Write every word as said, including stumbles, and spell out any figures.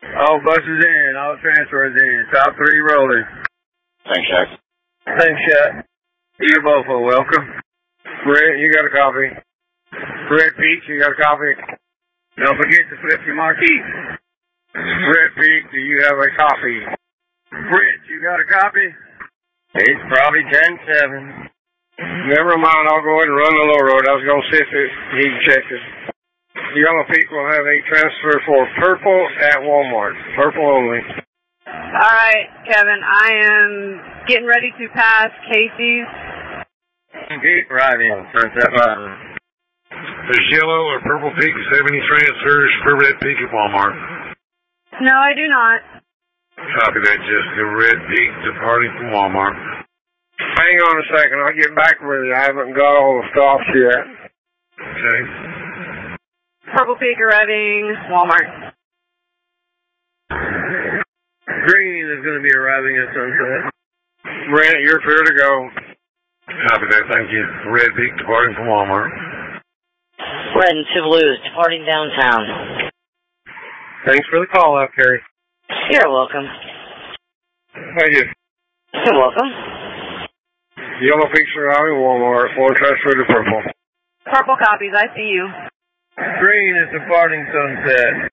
All buses in, all transfers in. Top three rolling. Thanks, Jack. Thanks, Jack. You're both are welcome. Brett, you got a copy. Brett Peak, you got a copy. Don't forget to flip your marquee. Brett Peak, do you have a copy? Brett, you got a copy? It's probably ten seven. Never mind, I'll go ahead and run the low road. I was going to see if it, he can check it. Yellow Peak will have a transfer for purple at Walmart. Purple only. All right, Kevin, I am getting ready to pass Casey's. Keep right in, Sunset Line. There's yellow or purple peak, seventy transfers for red peak at Walmart. No, I do not. Copy that, Jessica. Red peak departing from Walmart. Hang on a second, I'll get back with you. I haven't got all the stops yet. Okay. Purple Peak arriving, Walmart. Green is going to be arriving at Sunset. Brent, you're clear to go. Copy that, thank you. Red peak departing from Walmart. Red and Civilus departing downtown. Thanks for the call out, Carrie. You're welcome. Thank you. You're welcome. Yellow Peaks arriving at Walmart. One transfer to purple. Purple copies, I see you. Green is departing Sunset.